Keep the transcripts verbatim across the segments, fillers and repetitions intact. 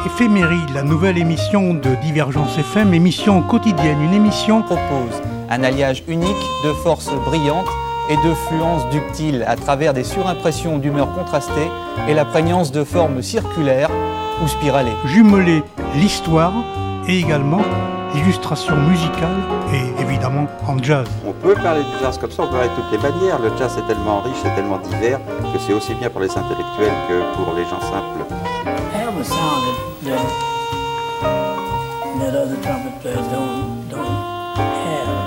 Éphéméride, la nouvelle émission de Divergence F M, émission quotidienne, une émission propose un alliage unique de forces brillantes et de fluences ductiles à travers des surimpressions d'humeurs contrastées et la prégnance de formes circulaires ou spiralées. Jumeler l'histoire et également l'illustration musicale et évidemment en jazz. On peut parler de jazz comme ça, on peut parler de toutes les manières. Le jazz est tellement riche, c'est tellement divers que c'est aussi bien pour les intellectuels que pour les gens simples. I have a sound that, that, that other trumpet players don't, don't have.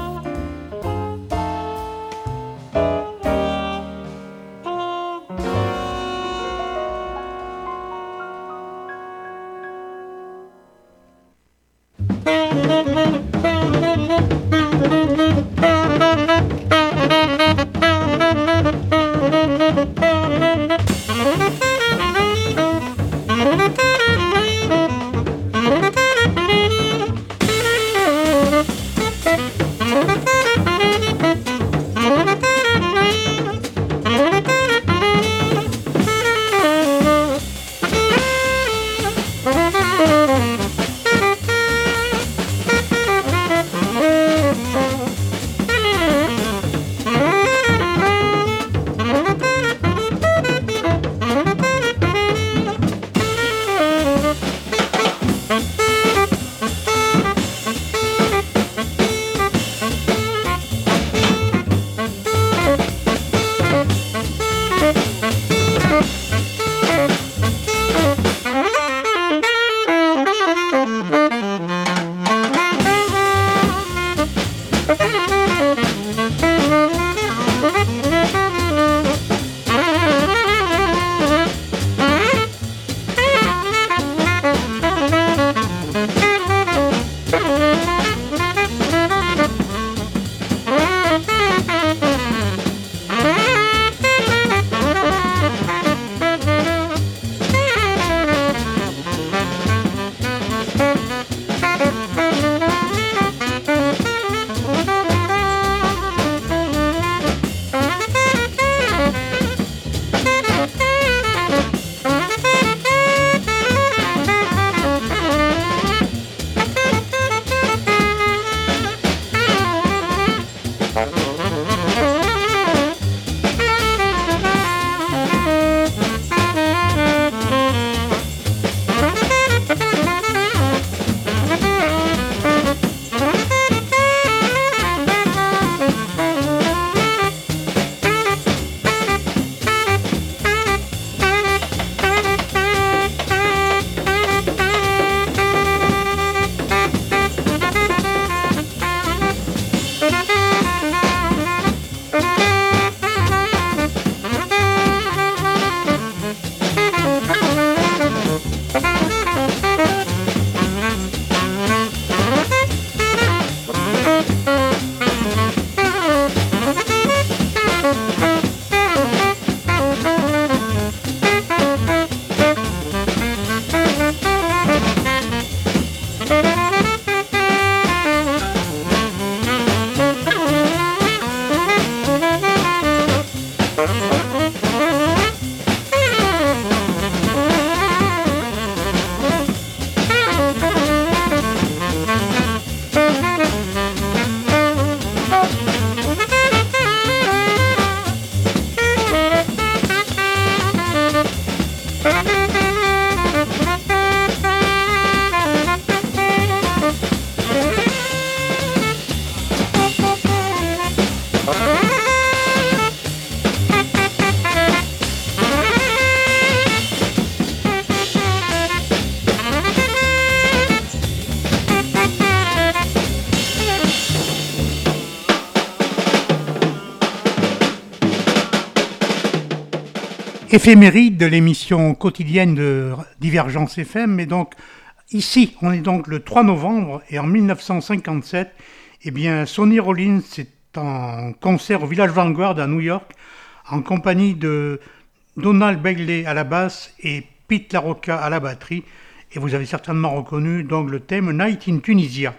Éphéméride de l'émission quotidienne de Divergence F M. Et donc, ici, on est donc le trois novembre et en mille neuf cent cinquante-sept, eh bien, Sonny Rollins est en concert au Village Vanguard à New York en compagnie de Donald Bailey à la basse et Pete LaRocca à la batterie. Et vous avez certainement reconnu donc le thème Night in Tunisia.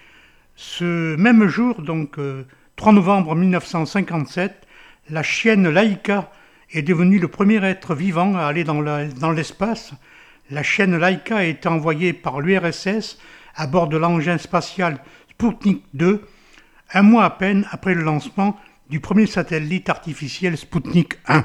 Ce même jour, donc euh, trois novembre mille neuf cent cinquante-sept, la chienne Laika est devenue le premier être vivant à aller dans, la, dans l'espace. La chaîne Laika a été envoyée par l'U R S S à bord de l'engin spatial Sputnik deux, un mois à peine après le lancement du premier satellite artificiel Sputnik un.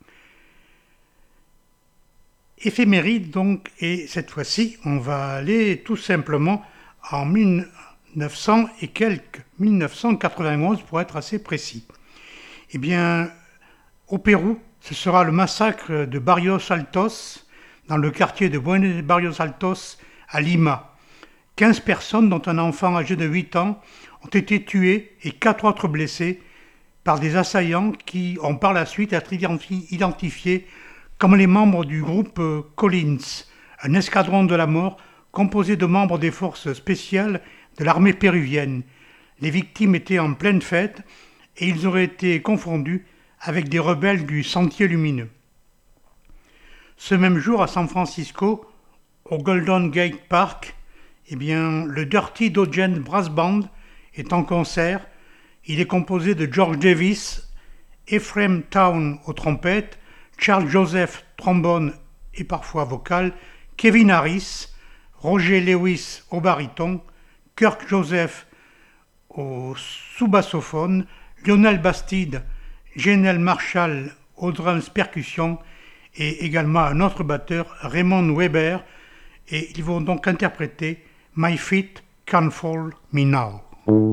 Éphéméride donc, et cette fois-ci, on va aller tout simplement en mille neuf cents et quelques, mille neuf cent quatre-vingt-onze pour être assez précis. Eh bien, au Pérou, ce sera le massacre de Barrios Altos, dans le quartier de Buenos Barrios Altos, à Lima. quinze personnes, dont un enfant âgé de huit ans, ont été tuées et quatre autres blessés par des assaillants qui ont par la suite été identifiés comme les membres du groupe Collins, un escadron de la mort composé de membres des forces spéciales de l'armée péruvienne. Les victimes étaient en pleine fête et ils auraient été confondus avec des rebelles du Sentier Lumineux. Ce même jour, à San Francisco, au Golden Gate Park, eh bien, le Dirty Dozen Brass Band est en concert. Il est composé de George Davis, Ephraim Town aux trompettes, Charles Joseph trombone et parfois vocal, Kevin Harris, Roger Lewis au baryton, Kirk Joseph au sous-bassophone, Lionel Bastide, Janelle Marshall aux drums percussions et également un autre batteur, Raymond Weber, et ils vont donc interpréter My Feet Can't Fall Me Now.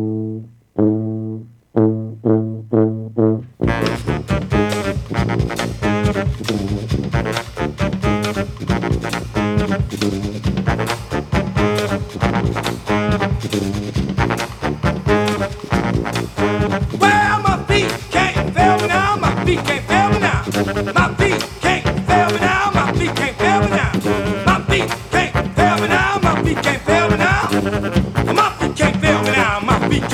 Well, my feet can't fail me now, my feet can't fail me now. My feet can't fail me now, my feet can't fail me now. My feet can't fail me now, my feet can't fail me now. My feet can't fail me now, my feet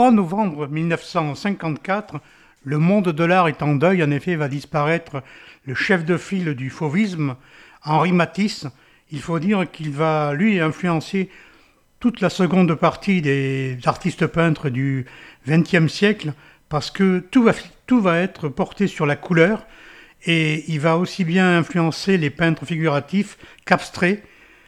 trois novembre mille neuf cent cinquante-quatre, le monde de l'art est en deuil. En effet, va disparaître le chef de file du fauvisme, Henri Matisse. Il faut dire qu'il va, lui, influencer toute la seconde partie des artistes peintres du vingtième siècle, parce que tout va, tout va être porté sur la couleur, et il va aussi bien influencer les peintres figuratifs qu'abstraits.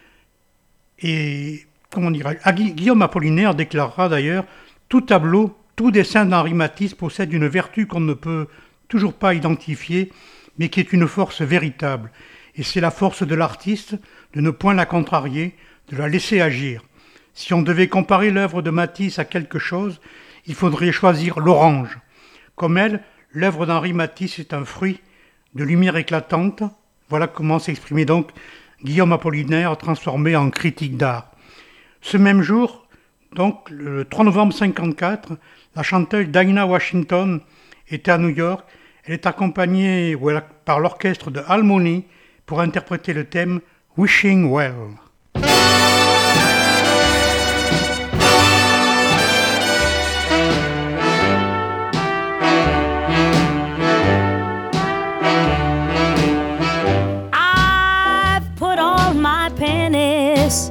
Et comment dire, Guillaume Apollinaire déclarera d'ailleurs « Tout tableau, tout dessin d'Henri Matisse possède une vertu qu'on ne peut toujours pas identifier, mais qui est une force véritable. Et c'est la force de l'artiste de ne point la contrarier, de la laisser agir. Si on devait comparer l'œuvre de Matisse à quelque chose, il faudrait choisir l'orange. Comme elle, l'œuvre d'Henri Matisse est un fruit de lumière éclatante. » Voilà comment s'exprimait donc Guillaume Apollinaire, transformé en critique d'art. Ce même jour, donc le trois novembre cinquante-quatre, la chanteuse Dinah Washington était à New York. Elle est accompagnée par l'orchestre de Harmony pour interpréter le thème Wishing Well. I've put all my pennies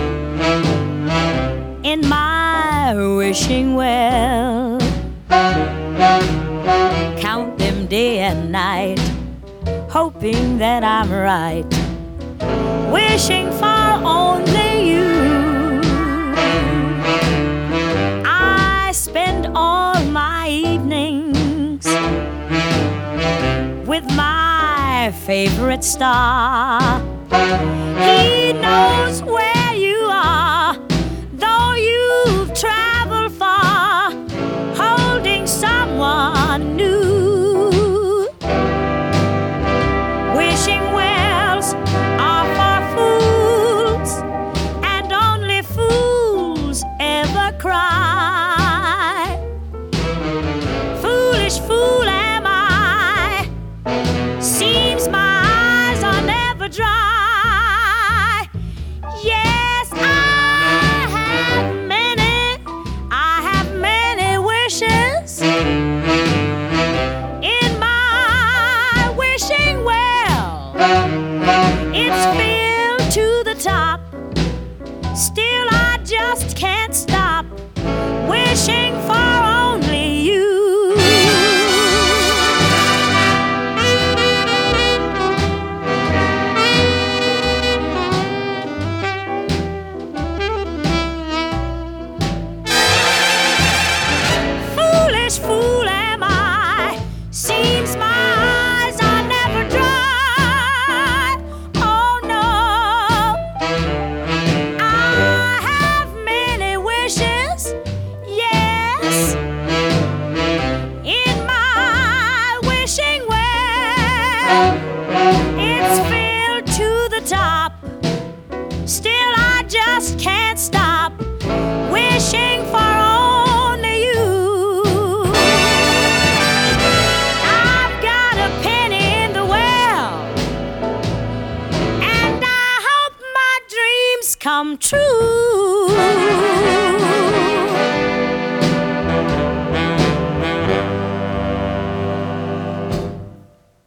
in my wishing well, count them day and night, hoping that I'm right, wishing for only you. I spend all my evenings with my favorite star. He knows where you are, though you've traveled far, holding someone new. Wishing wells are for fools, and only fools ever cry. Foolish fool am I, seems my eyes are never dry. Yes, I have many, I have many wishes in my wishing well. It's filled to the top, still I just can't stop wishing for only you. Foolish fool am I, seems my eyes are never dry. Oh no, I have many wishes, yes, in my wishing well. It's filled to the top, still I just can't stop wishing for only you. I've got a penny in the well, and I hope my dreams come true.